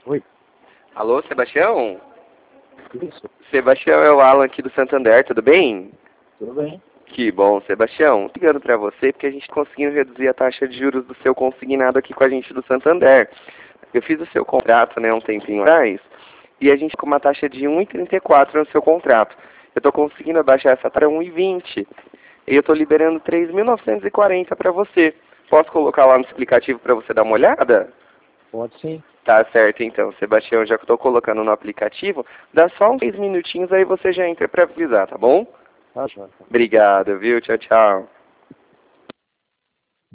Oi, Alô, Sebastião? isso, Sebastião é o Alan aqui do Santander, tudo bem? tudo bem? Que bom, Sebastião. Tô ligando pra você porque a gente conseguiu reduzir a taxa de juros do seu consignado aqui com a gente do Santander. Eu fiz o seu contrato, né, um tempinho atrás, e a gente com uma taxa de 1,34 no seu contrato. Eu tô conseguindo abaixar essa para 1,20. E eu tô liberando 3.940 para você. Posso colocar lá no explicativo para você dar uma olhada? Pode sim. Tá certo então, Sebastião, já que eu tô colocando no aplicativo, dá só uns 6 minutinhos aí você já entra para avisar, tá bom? Tá, joia. Obrigado, viu? Tchau, tchau.